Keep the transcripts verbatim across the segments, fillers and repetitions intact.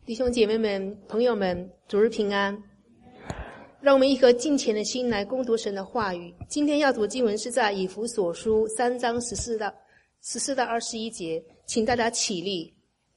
弟兄姐妹们、朋友们，主日平安。让我们一颗敬虔的心来攻读神的话语。今天要读经文是在以弗所书三章十四到十四到二十一节，请大家起立。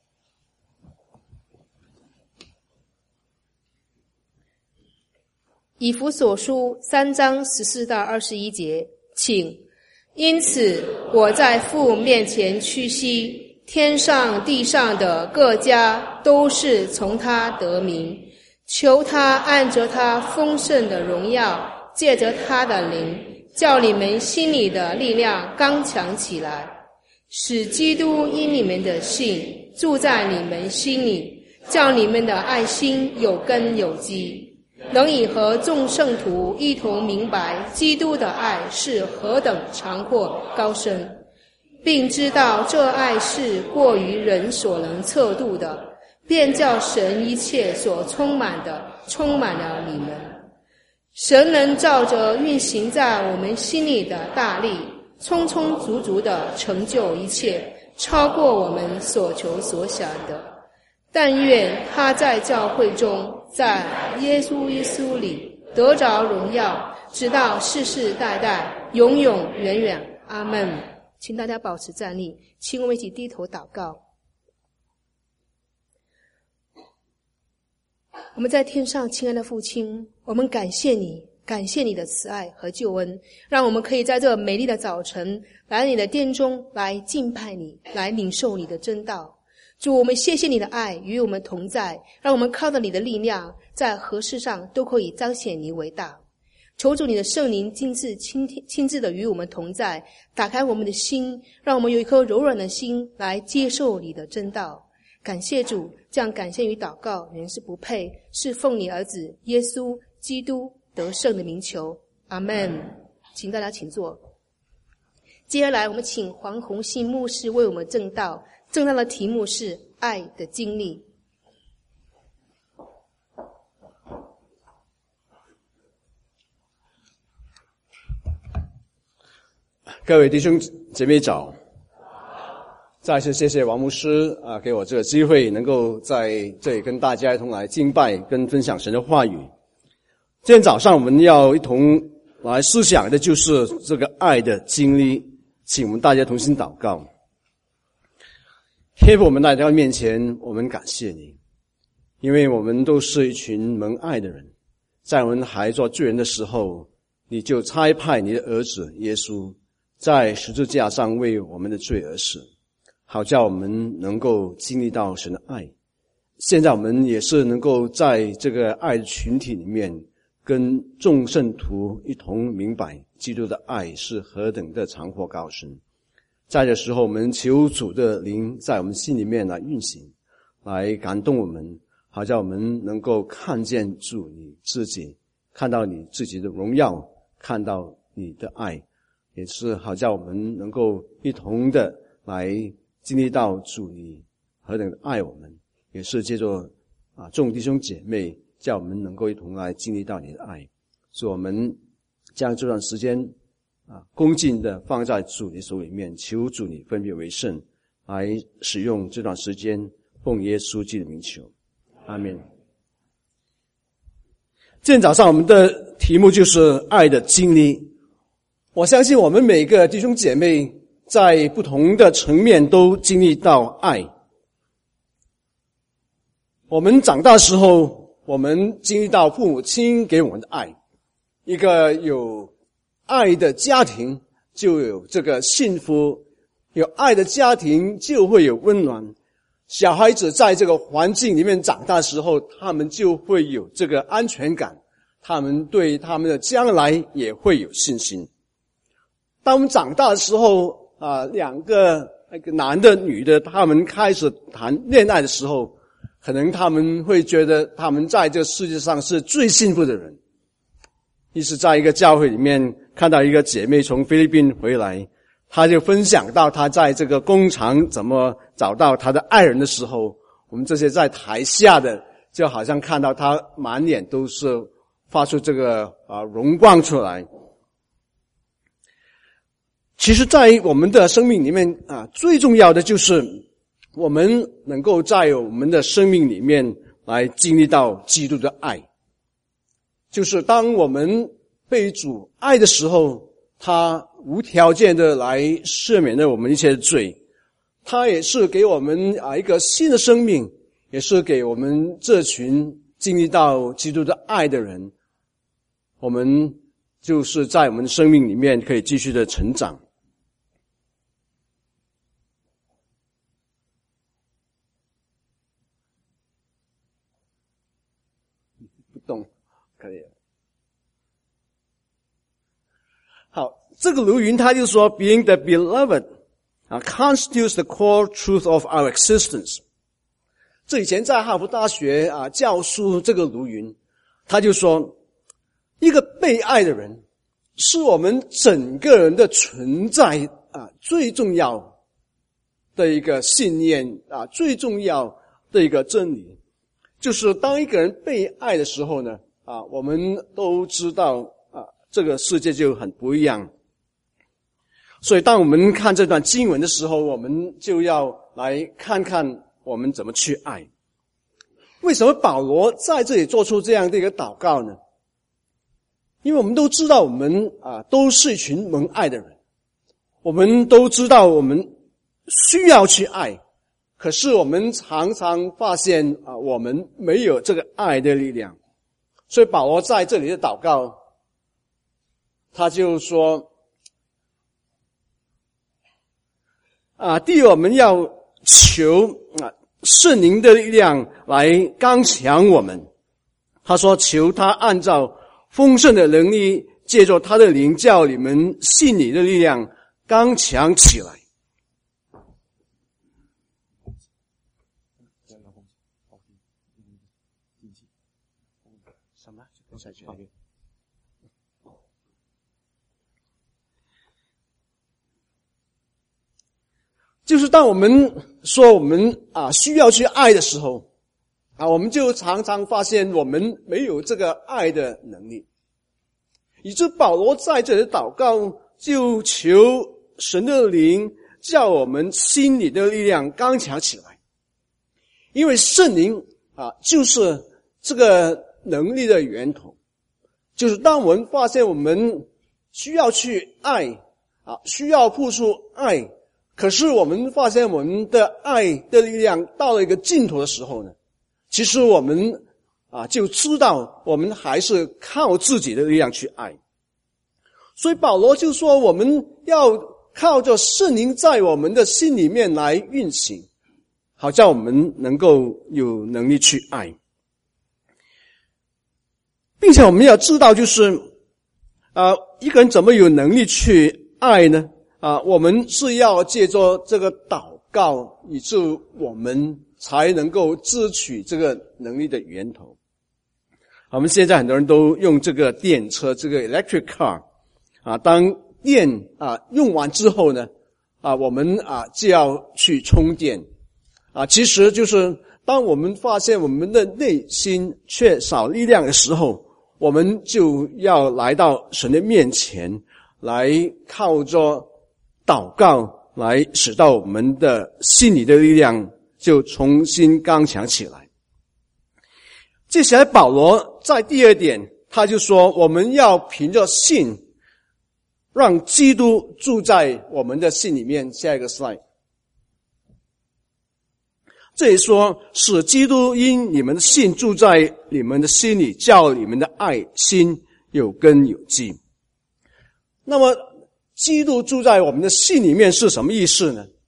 以弗所书三章十四到二十一节，请。因此，我在父面前屈膝，天上地上的各家都是从他得名，求他按着他丰盛的荣耀，借着他的灵，叫你们心里的力量刚强起来，使基督因你们的信住在你们心里，叫你们的爱心有根有基，能以和众圣徒一同明白基督的爱是何等长阔高深，并知道这爱是过于人所能测度的，便叫神一切所充满的充满了你们。神能照着运行在我们心里的大力，充充足足地成就一切，超过我们所求所想的。但愿他在教会中，在耶稣耶稣里得着荣耀，直到世世代代，永永远远。阿们。请大家保持站立，请我们一起低头祷告。我们在天上亲爱的父亲，我们感谢你，感谢你的慈爱和救恩，让我们可以在这美丽的早晨来你的殿中来敬拜你，来领受你的真道。主，我们谢谢你的爱与我们同在，让我们靠着你的力量，在何事上都可以彰显你为大。求主你的圣灵亲自亲亲自的与我们同在，打开我们的心，让我们有一颗柔软的心来接受你的真道。感谢主，这样感谢与祷告原是不配，是奉你儿子耶稣基督得胜的名求。阿们。请大家请坐。接下来我们请黄宏信牧师为我们证道，证道的题目是爱的经历。 各位弟兄姐妹早，再次谢谢王牧师啊，给我这个机会能够在这里跟大家一同来敬拜跟分享神的话语。今天早上我们要一同来思想的就是这个爱的经历，请我们大家同心祷告。天父，我们来到面前，我们感谢你，因为我们都是一群蒙爱的人，在我们还做罪人的时候，你就差派你的儿子耶稣在十字架上为我们的罪而死，好叫我们能够经历到神的爱。现在我们也是能够在这个爱的群体里面，跟众圣徒一同明白基督的爱是何等的长阔高深。在这时候，我们求主的灵在我们心里面来运行，来感动我们，好叫我们能够看见主你自己，看到你自己的荣耀，看到你的爱，也是好叫我们能够一同的来经历到主你何等的爱我们，也是借着啊众弟兄姐妹叫我们能够一同来经历到你的爱。所以我们将这段时间啊，恭敬的放在主你手里面，求主你分别为圣，来使用这段时间，奉耶稣基督的名求，阿们。今天早上我们的题目就是爱的经历。我相信我们每个弟兄姐妹在不同的层面都经历到爱。我们长大的时候，我们经历到父母亲给我们的爱，一个有爱的家庭就有这个幸福，有爱的家庭就会有温暖。小孩子在这个环境里面长大的时候，他们就会有这个安全感，他们对他们的将来也会有信心。当我们长大的时候啊，两个那个男的女的，他们开始谈恋爱的时候，可能他们会觉得他们在这个世界上是最幸福的人。一是在一个教会里面看到一个姐妹从菲律宾回来，她就分享到她在这个工厂怎么找到她的爱人的时候，我们这些在台下的就好像看到她满脸都是发出这个啊荣光出来。其实在我们的生命里面啊，最重要的就是我们能够在我们的生命里面来经历到基督的爱。就是当我们被主爱的时候，他无条件的来赦免了我们一切的罪，他也是给我们啊一个新的生命，也是给我们这群经历到基督的爱的人，我们就是在我们的生命里面可以继续的成长。不动，可以了。好，这个卢云他就说 ，Being the beloved 啊 constitutes the core truth of our existence。这以前在哈佛大学啊教书这个卢云，他就说，一个被爱的人是我们整个人的存在啊最重要的一个信念啊，最重要的一个真理，就是当一个人被爱的时候呢，啊，我们都知道啊，这个世界就很不一样。所以当我们看这段经文的时候，我们就要来看看我们怎么去爱。为什么保罗在这里做出这样的一个祷告呢？因为我们都知道我们啊都是一群蒙爱的人，我们都知道我们需要去爱，可是我们常常发现啊我们没有这个爱的力量。所以保罗在这里的祷告，他就说啊第一，我们要求啊圣灵的力量来刚强我们。他说求他按照丰盛的能力，借着他的灵叫你们信你的力量刚强起来。什么？就是当我们说我们啊需要去爱的时候啊，我们就常常发现我们没有这个爱的能力。以致保罗在这里祷告，就求神的灵叫我们心里的力量刚强起来。因为圣灵啊就是这个能力的源头。就是当我们发现我们需要去爱啊，需要付出爱，可是我们发现我们的爱的力量到了一个尽头的时候呢，其实我们啊就知道我们还是靠自己的力量去爱。所以保罗就说我们要靠着圣灵在我们的心里面来运行，好叫我们能够有能力去爱。并且我们要知道就是啊一个人怎么有能力去爱呢？啊我们是要借着这个祷告，以致我们才能够支取这个能力的源头。我们现在很多人都用这个电车，这个 electric car 啊，当电啊用完之后呢，啊我们啊就要去充电啊。其实就是当我们发现我们的内心缺少力量的时候，我们就要来到神的面前，来靠着祷告来使到我们的心里的力量就重新刚强起来。接下来保罗在第二点他就说我们要凭着信让基督住在我们的心里面。下一个 slide。 这里说使基督因你们的信住在你们的心里，叫你们的爱心有根有基。那么基督住在我们的心里面是什么意思呢？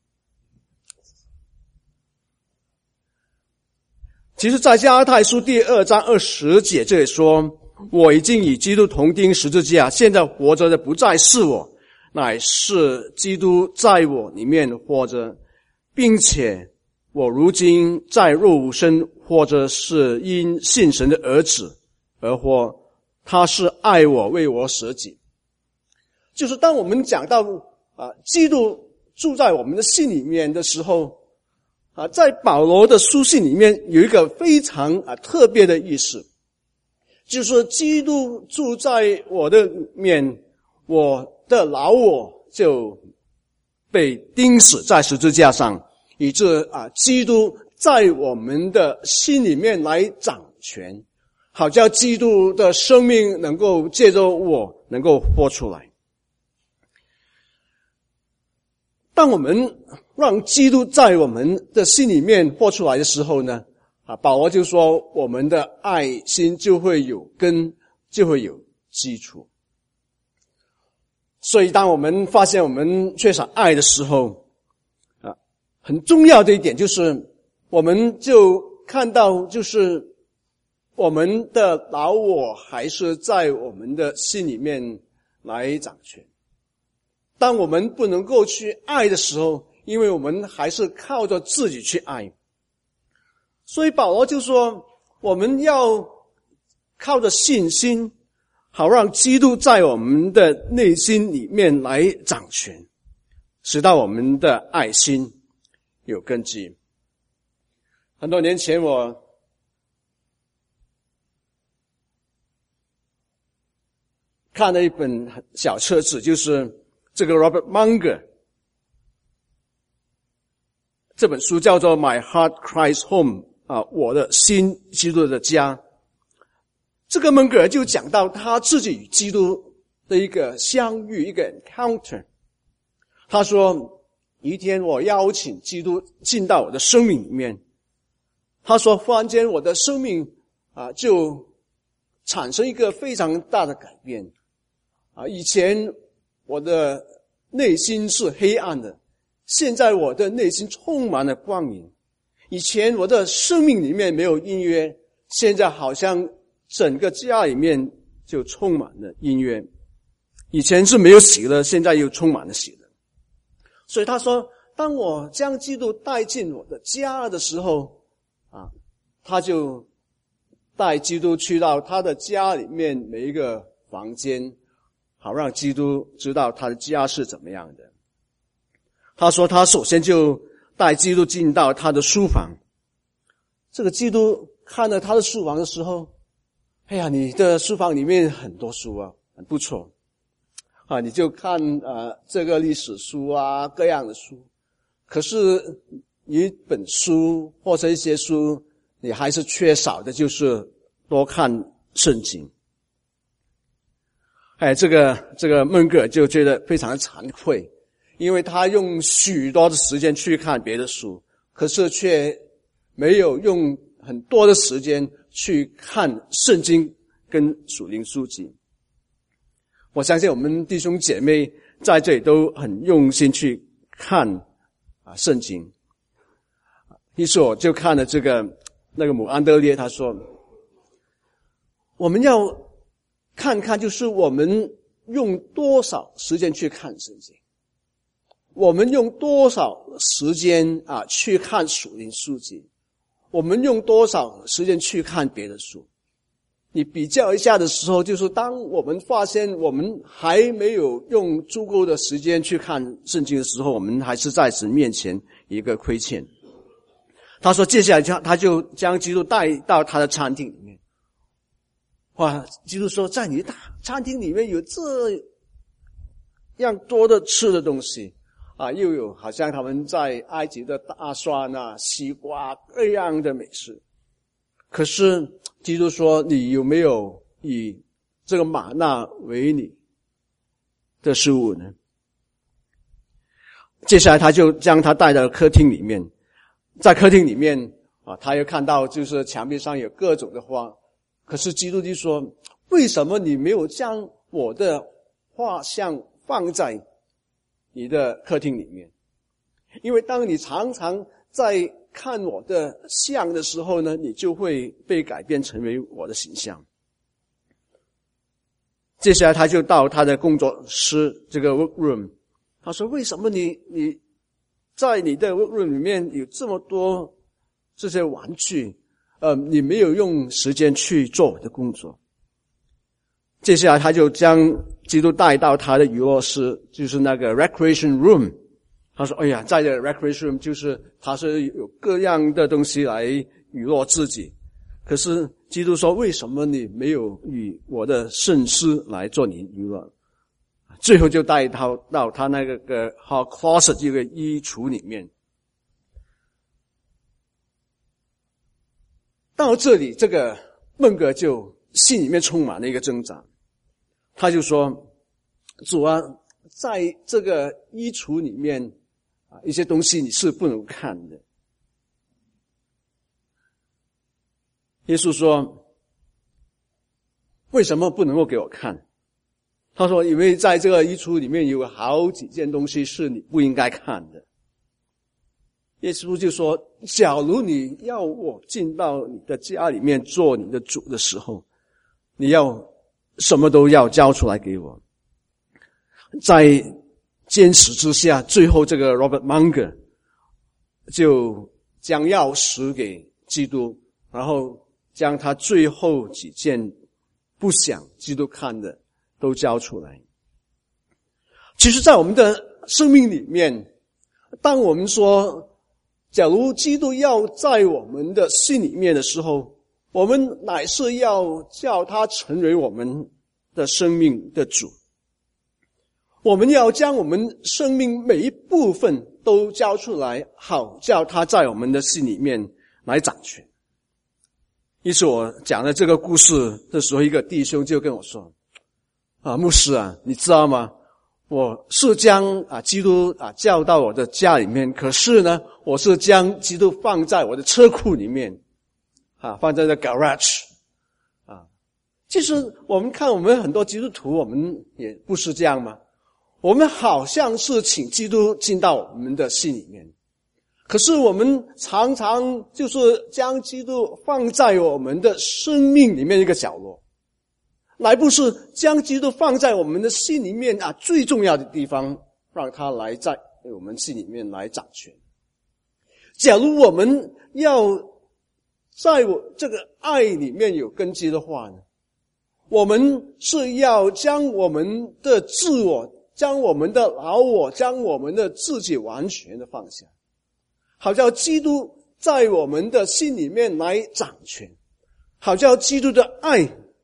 其实在加拉太书第二章二十节这里说，我已经与基督同钉十字架，现在活着的不再是我，乃是基督在我里面活着，并且我如今在肉无生活着，是因信神的儿子而活，他是爱我，为我舍己。就是当我们讲到啊，基督住在我们的心里面的时候啊，在保罗的书信里面有一个非常啊特别的意思，就是基督住在我的里面，我的老我就被钉死在十字架上， 以致啊，基督在我们的心里面来掌权，好叫基督的生命能够借着我能够活出来。当我们让基督在我们的心里面活出来的时候呢，啊，保罗就说我们的爱心就会有根，就会有基础。所以当我们发现我们缺少爱的时候，啊，很重要的一点就是我们就看到就是我们的老我还是在我们的心里面来掌权。当我们不能够去爱的时候，因为我们还是靠着自己去爱，所以保罗就说我们要靠着信心，好让基督在我们的内心里面来掌权，使到我们的爱心有根基。很多年前我看了一本小册子，就是这个 Robert Munger 这本书叫做 My Heart Cries Home 啊，我的心基督的家。这个蒙格尔就讲到他自己与基督的一个相遇，一个 encounter。他说一天我邀请基督进到我的生命里面，他说忽然间我的生命啊就产生一个非常大的改变啊，以前我的内心是黑暗的，现在我的内心充满了光明。以前我的生命里面没有音乐，现在好像整个家里面就充满了音乐。以前是没有喜乐，现在又充满了喜乐。所以他说当我将基督带进我的家的时候啊，他就带基督去到他的家里面每一个房间，好让基督知道他的家是怎么样的。他说他首先就带基督进到他的书房。这个基督看了他的书房的时候，哎呀，你的书房里面很多书啊，很不错啊，你就看呃这个历史书啊，各样的书。可是一本书或者一些书，你还是缺少的，就是多看圣经。哎，这个这个孟格尔就觉得非常的惭愧，因为他用许多的时间去看别的书，可是却没有用很多的时间去看圣经跟属灵书籍。我相信我们弟兄姐妹在这里都很用心去看啊圣经。于是我就看了这个那个姆安德烈，他说我们要看看就是我们用多少时间去看圣经，我们用多少时间啊去看属灵书籍，我们用多少时间去看别的书。你比较一下的时候，就是当我们发现我们还没有用足够的时间去看圣经的时候，我们还是在神面前一个亏欠。他说接下来他就将基督带到他的餐厅里面。哇，基督说在你的餐厅里面有这样多的吃的东西啊，又有好像他们在埃及的大蒜啊、西瓜各样的美食。可是基督说你有没有以这个玛纳为你的食物呢？接下来他就将他带到客厅里面，在客厅里面啊，他又看到就是墙壁上有各种的花。可是基督就说为什么你没有将我的画像放在你的客厅里面？因为当你常常在看我的像的时候呢，你就会被改变成为我的形象。接下来他就到他的工作室这个 workroom， 他说为什么你你在你的 workroom 里面有这么多这些玩具，呃，你没有用时间去做我的工作。接下来他就将基督带到他的娱乐室，就是那个 recreation room。他说哎呀，在这 recreation room 就是他是有各样的东西来娱乐自己。可是基督说为什么你没有以我的圣诗来做你娱乐？最后就带他到他那个个 hall closet 这个衣橱里面。 到这里，这个孟格就心里面充满了一个挣扎，他就说：主啊，在这个衣橱里面啊，一些东西你是不能看的。耶稣说：为什么不能够给我看？他说：因为在这个衣橱里面有好几件东西是你不应该看的。耶稣就说：假如你要我进到你的家里面做你的主的时候，你要什么都要交出来给我。在坚持之下，最后这个 Robert Munger 就将钥匙给基督，然后将他最后几件不想基督看的都交出来。其实在我们的生命里面，当我们说假如基督要在我们的心里面的时候，我们乃是要叫他成为我们的生命的主。我们要将我们生命每一部分都交出来，好叫他在我们的心里面来掌权。一次我讲了这个故事的时候，一个弟兄就跟我说：啊，牧师啊，你知道吗？我是将啊基督啊叫到我的家里面，可是呢，我是将基督放在我的车库里面，啊，放在这 garage， 啊。其实我们看我们很多基督徒，我们也不是这样吗？我们好像是请基督进到我们的心里面，可是我们常常就是将基督放在我们的生命里面一个角落。乃不是将基督放在我们的心里面啊最重要的地方，让他来在我们心里面来掌权。假如我们要在我这个爱里面有根基的话呢，我们是要将我们的自我，将我们的老我，将我们的自己完全的放下，好叫基督在我们的心里面来掌权，好叫基督的爱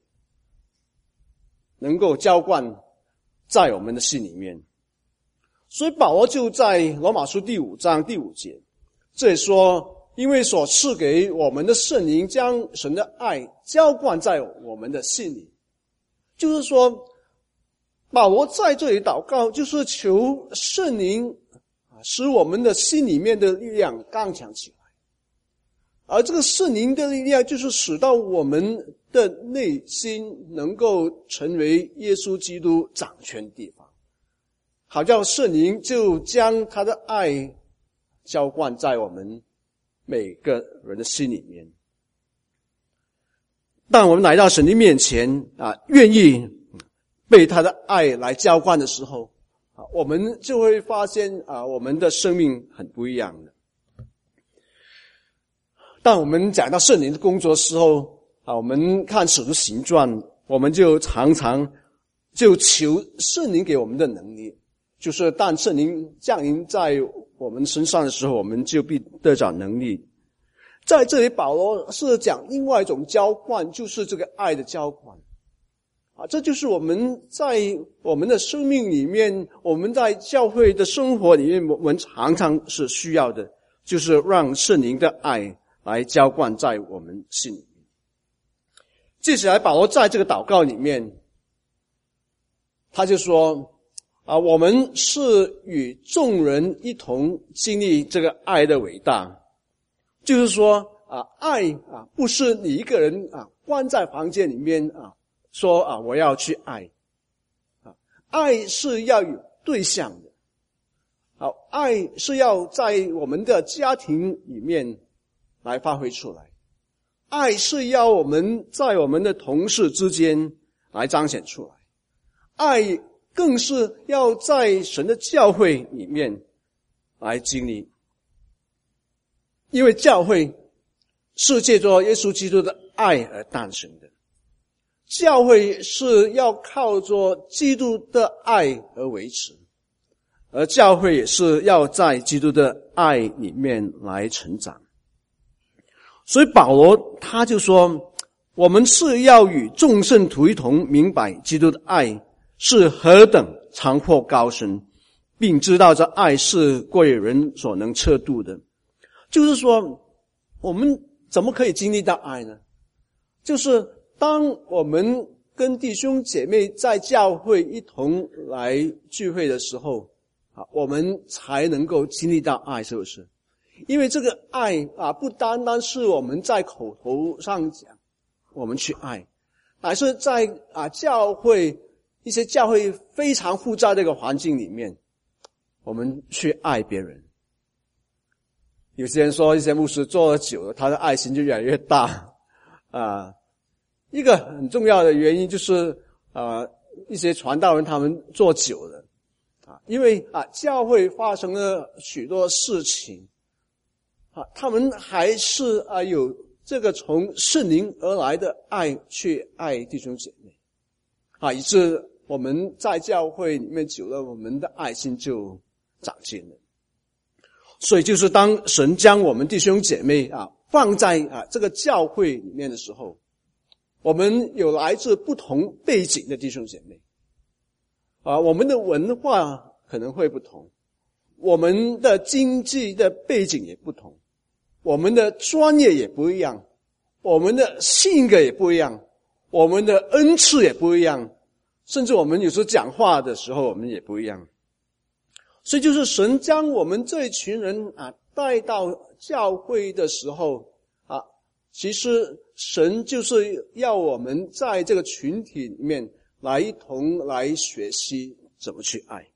能够浇灌在我们的心里面。所以保罗就在罗马书第五章第五节这里说：因为所赐给我们的圣灵将神的爱浇灌在我们的心里。就是说保罗在这里祷告，就是求圣灵使我们的心里面的力量刚强起来。而这个圣灵的力量就是使到我们的内心能够成为耶稣基督掌权的地方，好叫圣灵就将他的爱浇灌在我们每个人的心里面。当我们来到神的面前啊，愿意被他的爱来浇灌的时候啊，我们就会发现啊，我们的生命很不一样的。当我们讲到圣灵的工作的时候啊，我们看使徒行传，我们就常常就求圣灵给我们的能力，就是当圣灵降临在我们身上的时候，我们就必得着能力。在这里保罗是讲另外一种浇灌，就是这个爱的浇灌啊，这就是我们在我们的生命里面，我们在教会的生活里面，我们常常是需要的，就是让圣灵的爱来浇灌在我们心里面。接下来保罗在这个祷告里面，他就说啊，我们是与众人一同经历这个爱的伟大。就是说啊，爱啊不是你一个人啊关在房间里面啊说啊我要去爱啊，爱是要有对象的。好，爱是要在我们的家庭里面来发挥出来，爱是要我们在我们的同事之间来彰显出来，爱更是要在神的教会里面来经历。因为教会是借着耶稣基督的爱而诞生的，教会是要靠着基督的爱而维持，而教会也是要在基督的爱里面来成长。所以保罗他就说，我们是要与众圣徒一同明白基督的爱是何等长阔高深，并知道这爱是贵人所能测度的。就是说我们怎么可以经历到爱呢？就是当我们跟弟兄姐妹在教会一同来聚会的时候啊，我们才能够经历到爱，是不是？因为这个爱啊，不单单是我们在口头上讲我们去爱，乃是在啊教会一些教会非常复杂的一个环境里面，我们去爱别人。有些人说一些牧师做了久了，他的爱心就越来越大啊。一个很重要的原因就是啊，一些传道人他们做久了啊，因为啊教会发生了许多事情啊，他们还是啊有这个从圣灵而来的爱去爱弟兄姐妹啊，以致我们在教会里面久了，我们的爱心就长进了。所以就是当神将我们弟兄姐妹啊放在啊这个教会里面的时候，我们有来自不同背景的弟兄姐妹啊，我们的文化可能会不同，我们的经济的背景也不同，我们的专业也不一样，我们的性格也不一样，我们的恩赐也不一样，甚至我们有时候讲话的时候我们也不一样。所以就是神将我们这一群人啊带到教会的时候啊，其实神就是要我们在这个群体里面来一同来学习怎么去爱。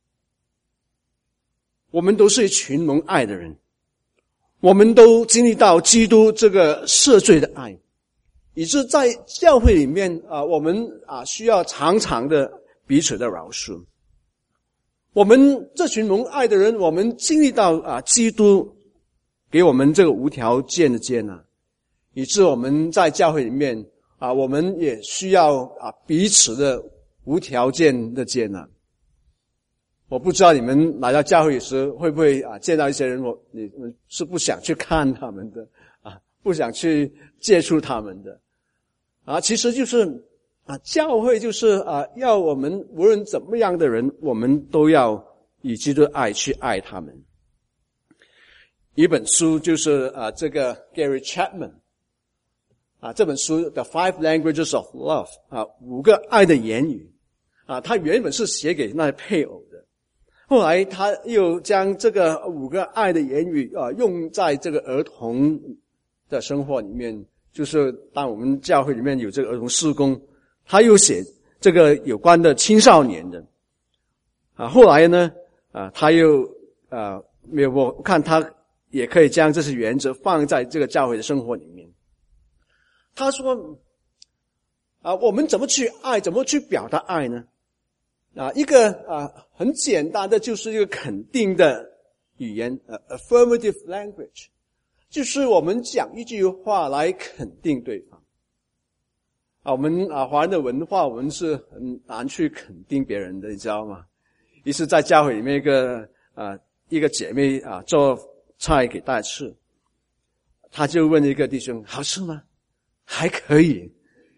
我们都是一群蒙爱的人，我们都经历到基督这个赦罪的爱，以致在教会里面啊，我们啊需要常常的彼此的饶恕。我们这群蒙爱的人，我们经历到啊基督给我们这个无条件的接纳，以致我们在教会里面啊，我们也需要啊彼此的无条件的接纳。我不知道你们来到教会时会不会啊见到一些人，我你们是不想去看他们的啊，不想去接触他们的啊，其实就是啊，教会就是啊，要我们无论怎么样的人，我们都要以基督的爱去爱他们。一本书就是啊，这个 Gary Chapman 啊，这本书 The Five Languages of Love 啊，五个爱的言语啊，他原本是写给那配偶的，后来他又将这个五个爱的言语啊，用在这个儿童的生活里面，就是当我们教会里面有这个儿童事工。他又写这个有关的青少年的啊，后来呢啊，他又啊没有，我看他也可以将这些原则放在这个教会的生活里面。他说啊，我们怎么去爱，怎么去表达爱呢？啊，一个啊很简单的就是一个肯定的语言，呃 affirmative language， 就是我们讲一句话来肯定对方。啊，我们啊华人的文化，我们是很难去肯定别人的，你知道吗？于是在教会里面一个啊一个姐妹啊做菜给大家吃，她就问一个弟兄：好吃吗？还可以。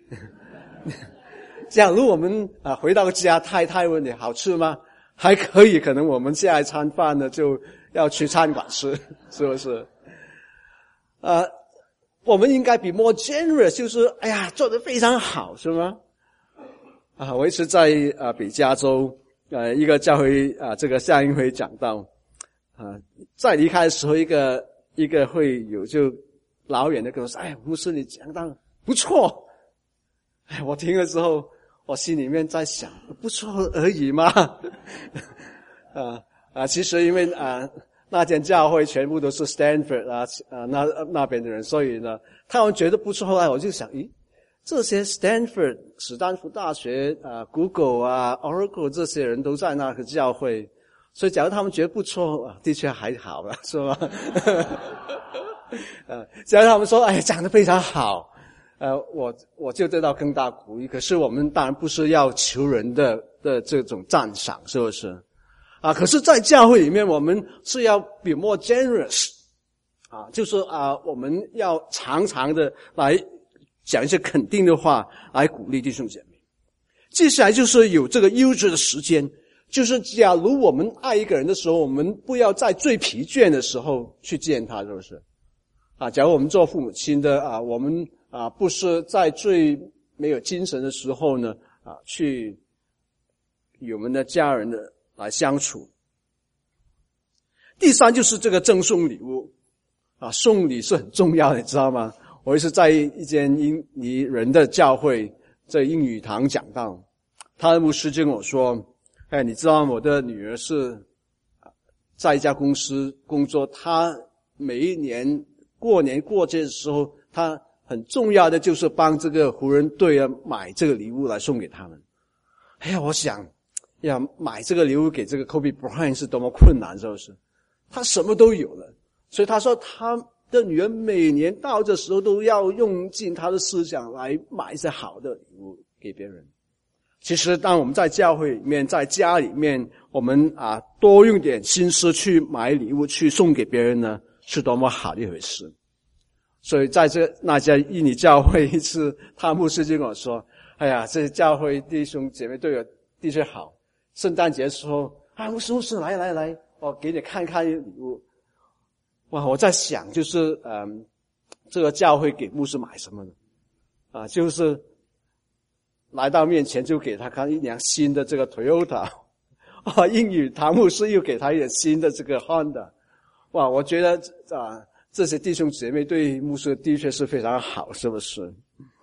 假如我们啊回到家，太太问你好吃吗？还可以，可能我们下一餐饭呢就要去餐馆吃，是不是？啊。我们应该比 more generous， 就是哎呀做得非常好，是吗？啊，我一直在啊北加州呃一个教会啊这个夏令会讲到啊，在离开的时候，一个一个会有就老远的跟我说：“哎，牧师你讲到不错。”哎，我听了之后，我心里面在想，不错而已嘛。啊啊，其实因为啊。那间教会全部都是 Stanford 啊啊那那边的人，所以呢，他们觉得不错。后来我就想，咦，这些 Stanford 史丹福大学啊 Google 啊 Oracle 这些人都在那个教会，所以假如他们觉得不错，啊、的确还好了，是吗？呃，假如他们说，哎，讲得非常好，呃，我我就得到更大鼓励。可是我们当然不是要求人的的这种赞赏，是不是？啊，可是在教会里面，我们是要 be more generous， 啊，就是啊，我们要常常的来讲一些肯定的话，来鼓励弟兄姐妹。接下来就是有这个优质的时间，就是假如我们爱一个人的时候，我们不要在最疲倦的时候去见他，是不是？ 啊，假如我们做父母亲的啊，我们啊不是在最没有精神的时候呢啊，去与我们的家人的来相处。第三就是这个赠送礼物啊，送礼是很重要的，你知道吗？我也是在一间印尼人的教会，在英语堂讲道，他的牧师就跟我说：“哎，你知道我的女儿是在一家公司工作，她每一年过年过节的时候，她很重要的就是帮这个湖人队啊买这个礼物来送给他们。”哎呀，我想，呀，买这个礼物给这个 Kobe Bryant 是多么困难，是不是？他什么都有了，所以他说他的女儿每年到这时候都要用尽他的思想来买一些好的礼物给别人。其实当我们在教会里面，在家里面，我们啊多用点心思去买礼物去送给别人呢，是多么好的一回事。所以在这那家印尼教会一次，他牧师就跟我说：“哎呀，这教会弟兄姐妹对我的确好。圣诞节的时候，啊，牧师牧师来来来，我给你看看礼物。”哇，我在想，就是嗯，这个教会给牧师买什么呢？啊，就是来到面前就给他看一辆新的这个 Toyota， 啊，英语堂牧师又给他一辆新的这个 Honda。哇，我觉得啊，这些弟兄姐妹对牧师的确是非常好，是不是？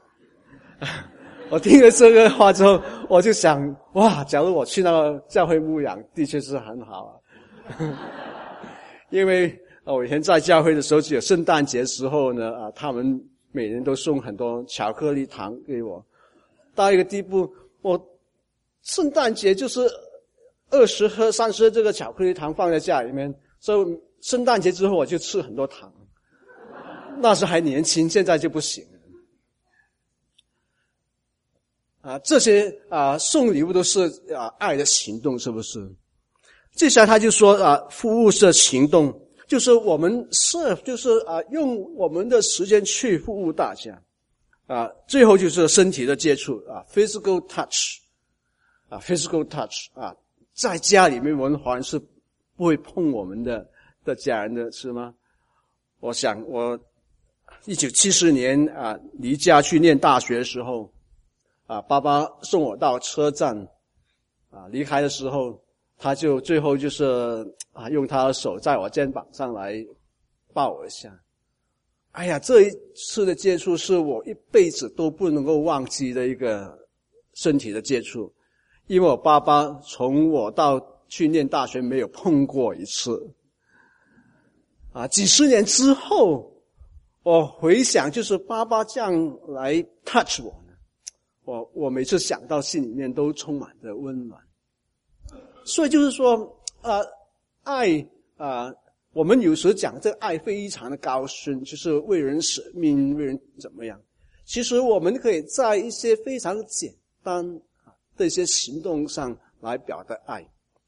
我听了这个话之后，我就想，哇，假如我去那个教会牧养，的确是很好啊。因为我以前在教会的时候，只有圣诞节的时候呢，啊，他们每年都送很多巧克力糖给我。到一个地步，我圣诞节就是二十盒、三十盒这个巧克力糖放在家里面，所以圣诞节之后我就吃很多糖。那时还年轻，现在就不行了。啊，这些啊送礼物都是啊爱的行动，是不是？接下来他就说啊，服务是行动，就是我们 serve， 就是啊用我们的时间去服务大家。啊，最后就是身体的接触啊 ，physical touch， 啊 ，physical touch 啊，在家里面我们华人是不会碰我们的的家人的，是吗？我想我一九七四年啊离家去念大学的时候，啊，爸爸送我到车站，啊，离开的时候，他就最后就是啊用他的手在我肩膀上来抱我一下。哎呀，这一次的接触是我一辈子都不能够忘记的一个身体的接触，因为我爸爸从我到去念大学没有碰过一次。啊，几十年之后，我回想就是爸爸这样来 touch 我呢，我我每次想到心里面都充满着温暖。所以就是说，啊、呃，爱啊。呃我们有时讲这个爱非常的高深，就是为人舍命，为人怎么样。其实我们可以在一些非常简单的一些行动上来表达爱。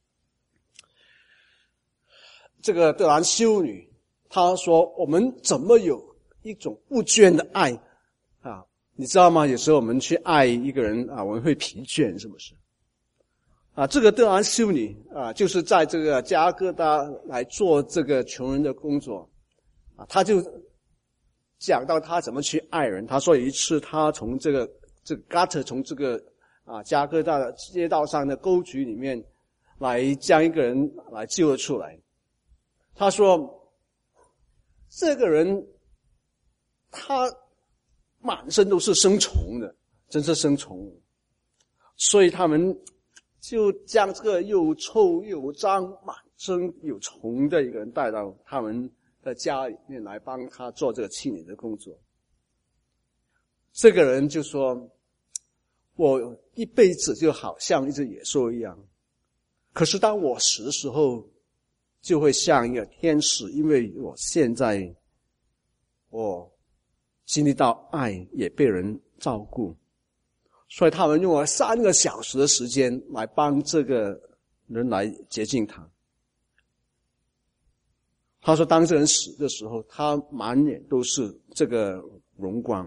这个德兰修女她说，我们怎么有一种不倦的爱啊？你知道吗？有时候我们去爱一个人啊，我们会疲倦，是不是？啊，这个德兰修女啊，就是在这个加哥达来做这个穷人的工作，啊，他就讲到他怎么去爱人。他说有一次他从这个这个 gutter 从这个啊加哥达的街道上的沟渠里面来将一个人来救了出来。他说这个人他满身都是生虫的，真是生虫，所以他们就将这个又臭又脏、满身有虫的一个人带到他们的家里面来帮他做这个清理的工作。这个人就说，我一辈子就好像一只野兽一样，可是当我死的时候就会像一个天使，因为我现在我经历到爱，也被人照顾，所以他们用了三个小时的时间来帮这个人来接近他。他说当这人死的时候，他满脸都是这个荣光，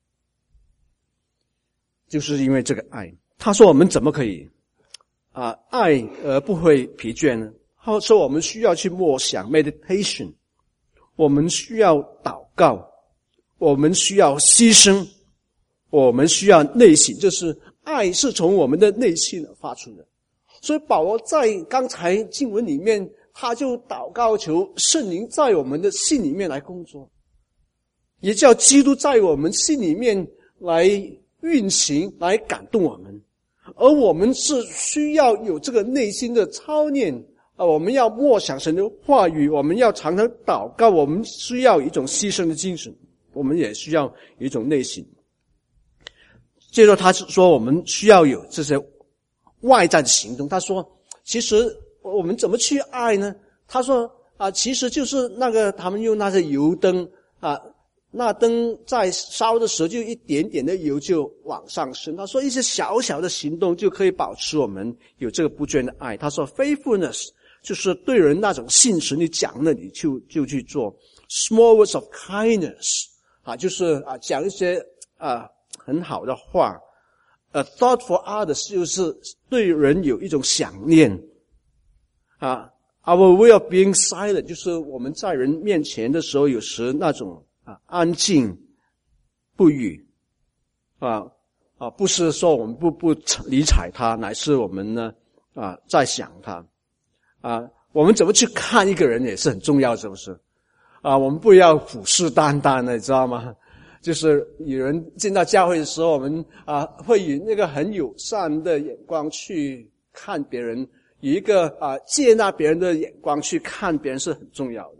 就是因为这个爱。他说我们怎么可以啊爱而不会疲倦呢？他说我们需要去默想 meditation， 我们需要祷告，我们需要牺牲，我们需要内省，就是爱是从我们的内心发出的。所以保罗在刚才经文里面，他就祷告求圣灵在我们的心里面来工作，也叫基督在我们心里面来运行，来感动我们。而我们是需要有这个内心的操练啊，我们要默想神的话语，我们要常常祷告，我们需要一种牺牲的精神，我们也需要一种内心。接着他说我们需要有这些外在的行动。他说其实我们怎么去爱呢？他说啊，其实就是那个他们用那些油灯啊，那灯在烧的时候就一点点的油就往上升。他说一些小小的行动就可以保持我们有这个不倦的爱。他说 faithfulness 就是对人那种信实，你讲了你就就去做。 small words of kindness 啊，就是啊讲一些啊很好的话。A thought for others 就是对人有一种想念啊。Our way of being silent 就是我们在人面前的时候有时那种啊安静不语啊啊不是说我们不不理睬他，乃是我们呢啊在想他啊。我们怎么去看一个人也是很重要，是不是啊？我们不要虎视眈眈的，你知道吗？就是有人进到教会的时候，我们啊会以那个很友善的眼光去看别人，以一个啊接纳别人的眼光去看别人是很重要的。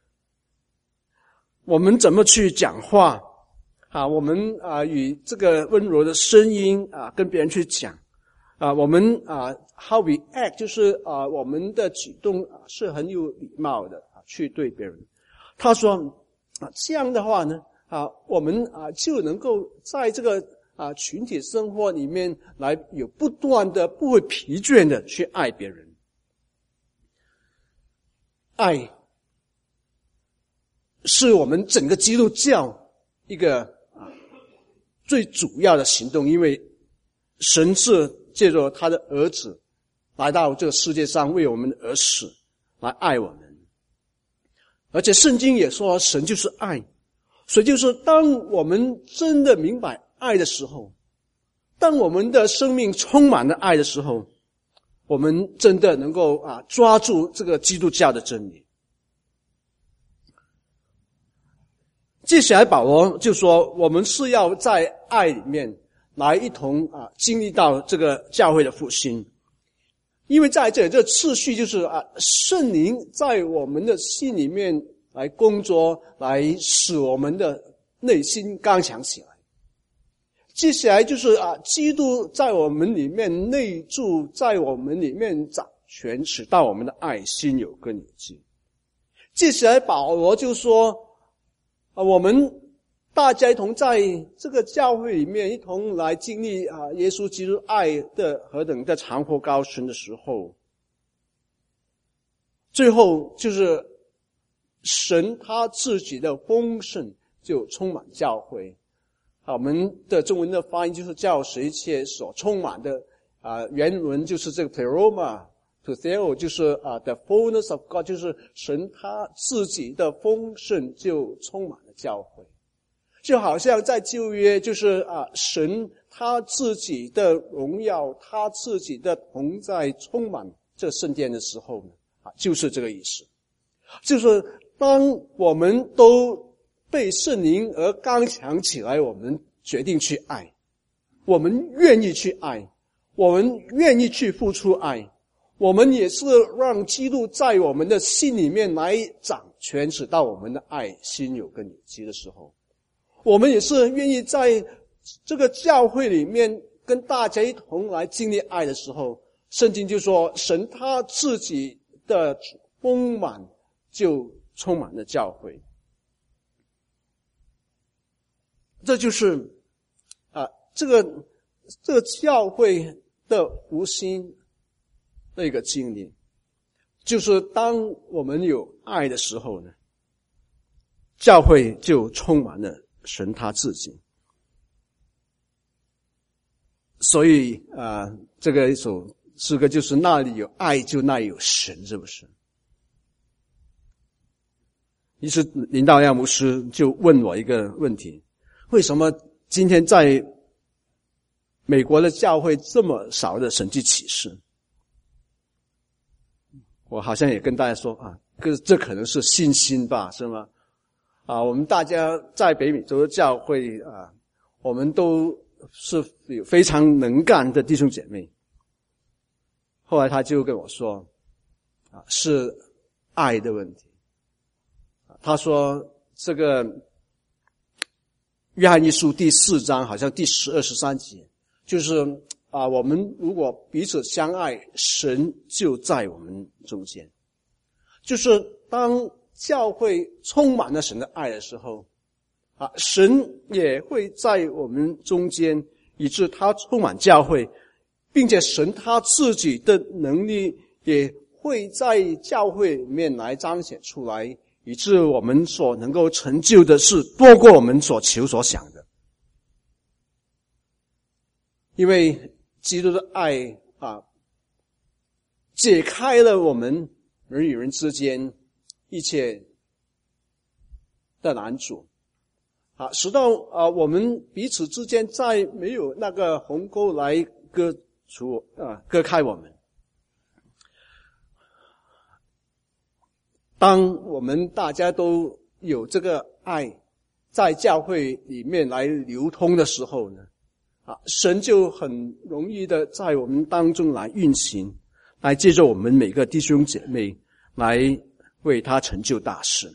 我们怎么去讲话啊？我们啊以这个温柔的声音啊跟别人去讲啊，我们啊 how we act 就是啊我们的举动啊是很有礼貌的啊去对别人。他说啊这样的话呢啊，我们啊就能够在这个啊群体生活里面来有不断的不会疲倦的去爱别人。爱是我们整个基督教一个啊最主要的行动，因为神是借着他的儿子来到这个世界上为我们而死，来爱我们。而且圣经也说神就是爱。所以就是当我们真的明白爱的时候，当我们的生命充满了爱的时候，我们真的能够啊抓住这个基督教的真理。接下来保罗就说我们是要在爱里面来一同啊经历到这个教会的复兴。因为在这里这个次序就是啊圣灵在我们的心里面来工作，来使我们的内心刚强起来。接下来就是啊，基督在我们里面内住，在我们里面掌权，使到我们的爱心有根有基。接下来保罗就说啊，我们大家一同在这个教会里面一同来经历啊，耶稣基督爱的何等的长阔高深的时候，最后就是神他自己的丰盛就充满教会。啊，我们的中文的发音就是叫使一切所充满的啊，原文就是这个 pleroma to theo 就是啊 the fullness of God 就是神他自己的丰盛就充满了教会。就好像在旧约就是啊神他自己的荣耀，他自己的同在充满这圣殿的时候呢，啊就是这个意思。就是当我们都被圣灵而刚强起来，我们决定去爱，我们愿意去爱，我们愿意去付出爱，我们也是让基督在我们的心里面来掌权，使到我们的爱心有根有基的时候，我们也是愿意在这个教会里面跟大家一同来经历爱的时候，圣经就说神他自己的丰满就充满了教会。这就是啊这个这个教会的复兴的一个经历，就是当我们有爱的时候呢，教会就充满了神他自己。所以啊这个一首诗歌就是那里有爱就那里有神，是不是？ 于是林道亮牧师就问我一个问题：为什么今天在美国的教会这么少的神迹启示？我好像也跟大家说啊，这这可能是信心吧，是吗？啊，我们大家在北美洲的教会啊，我们都是有非常能干的弟兄姐妹。后来他就跟我说啊，是爱的问题。他说这个约翰一书第四章好像第十二十三节，就是啊，我们如果彼此相爱，神就在我们中间。就是当教会充满了神的爱的时候啊，神也会在我们中间，以致他充满教会，并且神他自己的能力也会在教会里面来彰显出来，以致我们所能够成就的是多过我们所求所想的。因为基督的爱啊，解开了我们人与人之间一切的难阻啊，使到啊我们彼此之间再没有那个鸿沟来割除啊割开我们。当我们大家都有这个爱在教会里面来流通的时候呢，啊，神就很容易的在我们当中来运行，来借着我们每个弟兄姐妹来为他成就大事。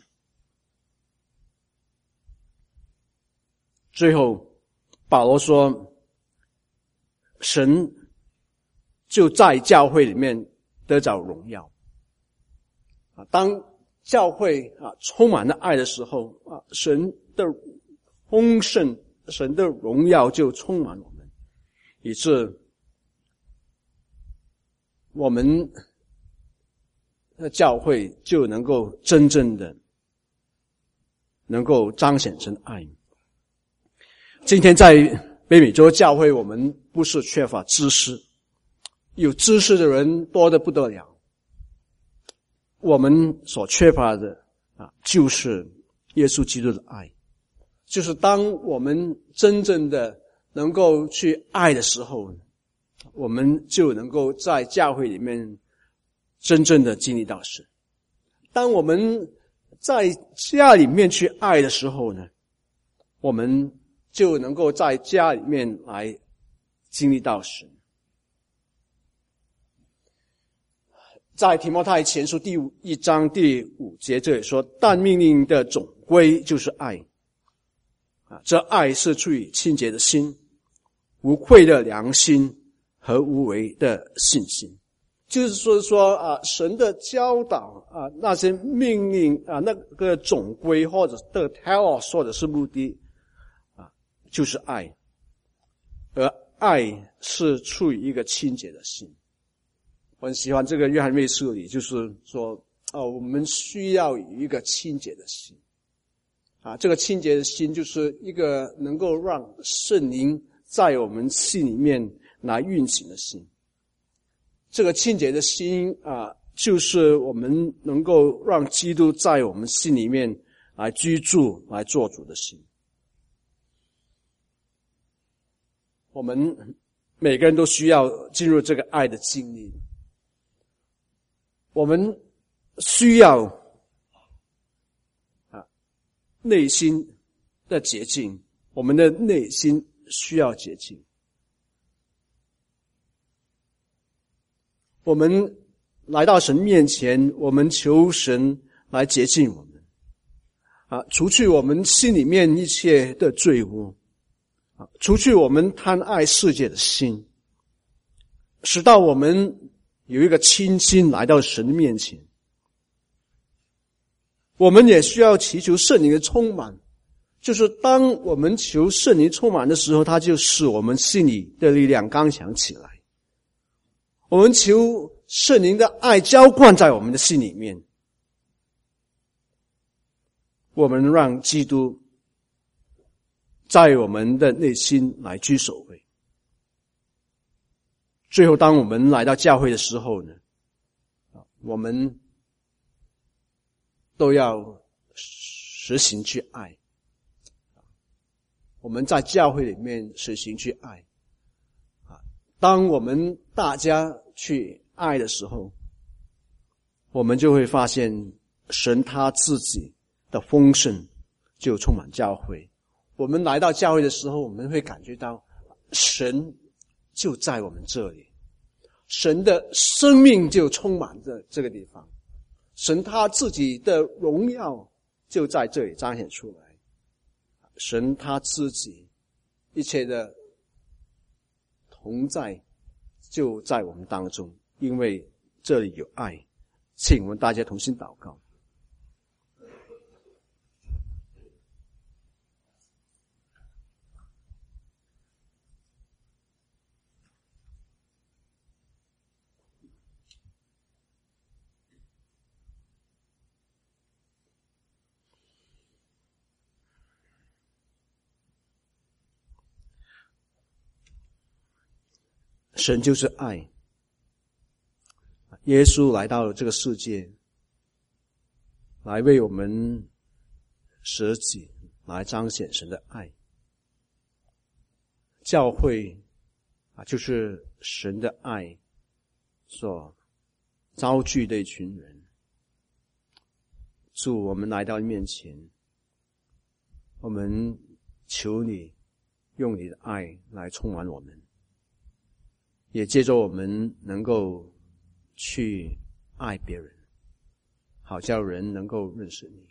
最后保罗说，神就在教会里面得着荣耀啊，当教会啊充满了爱的时候啊，神的丰盛，神的荣耀就充满我们，以致我们的教会就能够真正的能够彰显神爱。今天在北美洲教会，我们不是缺乏知识，有知识的人多得不得了。我们所缺乏的啊，就是耶稣基督的爱。就是当我们真正的能够去爱的时候，我们就能够在教会里面真正的经历到神。当我们在家里面去爱的时候呢，我们就能够在家里面来经历到神。在提摩太前书第一章第五节这里说，但命令的总归就是爱啊，这爱是出于清洁的心，无愧的良心和无为的信心。就是说说啊，神的教导啊，那些命令啊，那个总归或者的 telos 或者是目的啊，就是爱，而爱是出于一个清洁的心。我很喜欢这个约翰卫书里，就是说啊，我们需要有一个清洁的心啊，这个清洁的心就是一个能够让圣灵在我们心里面来运行的心。这个清洁的心啊，就是我们能够让基督在我们心里面来居住、来做主的心。我们每个人都需要进入这个爱的经历。我们需要啊内心的洁净，我们的内心需要洁净。我们来到神面前，我们求神来洁净我们啊，除去我们心里面一切的罪污啊，除去我们贪爱世界的心，使到我们有一个清心来到神的面前。我们也需要祈求圣灵的充满，就是当我们求圣灵充满的时候，它就使我们心里的力量刚强起来。我们求圣灵的爱浇灌在我们的心里面，我们让基督在我们的内心来居首位。最后当我们来到教会的时候呢，我们都要实行去爱。我们在教会里面实行去爱。当我们大家去爱的时候，我们就会发现神他自己的丰盛就充满教会。我们来到教会的时候，我们会感觉到神就在我们这里，神的生命就充满着这个地方，神他自己的荣耀就在这里彰显出来，神他自己一切的同在就在我们当中，因为这里有爱。请我们大家同心祷告。神就是爱，耶稣来到了这个世界，来为我们舍己，来彰显神的爱。教会啊，就是神的爱所招聚的一群人。主，我们来到你面前，我们求你用你的爱来充满我们，也借着我们能够去爱别人，好叫人能够认识你。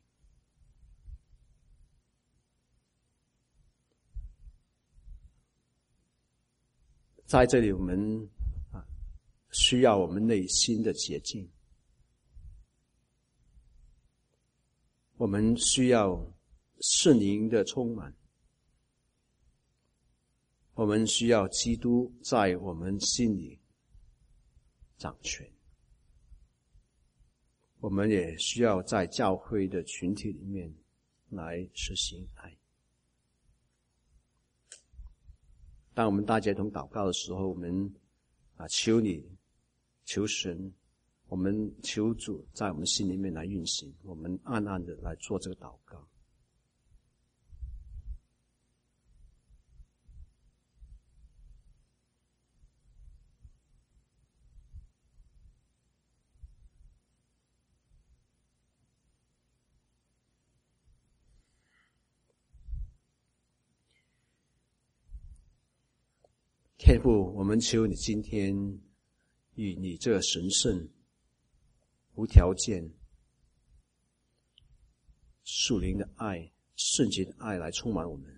在这里我们啊需要我们内心的洁净，我们需要圣灵的充满，我们需要基督在我们心里掌权，我们也需要在教会的群体里面来实行爱。当我们大家同祷告的时候，我们啊求你求神，我们求主在我们心里面来运行，我们暗暗的来做这个祷告。天父，我们求你今天以你这神圣、无条件、属灵的爱、圣洁的爱来充满我们。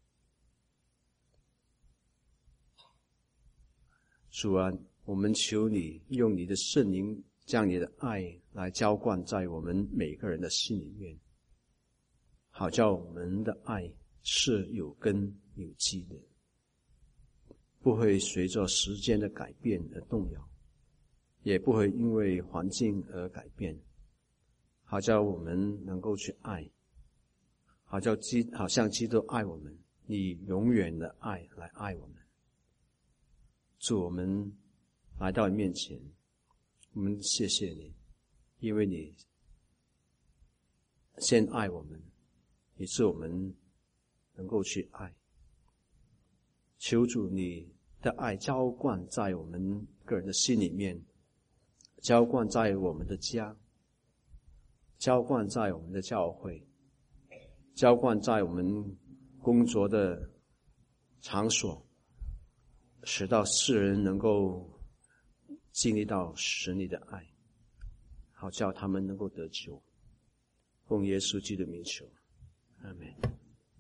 主啊，我们求你用你的圣灵将你的爱来浇灌在我们每个人的心里面，好叫我们的爱是有根有基的，不会随着时间的改变而动摇，也不会因为环境而改变，好叫我们能够去爱，好叫基好像基督爱我们，你永远的爱来爱我们。主，我们来到你面前，我们谢谢你，因为你先爱我们，以致我们能够去爱。求主你的爱浇灌在我们个人的心里面，浇灌在我们的家，浇灌在我们的教会，浇灌在我们工作的场所，使到世人能够经历到神你的爱，好叫他们能够得救。奉耶稣基督的名求，阿们。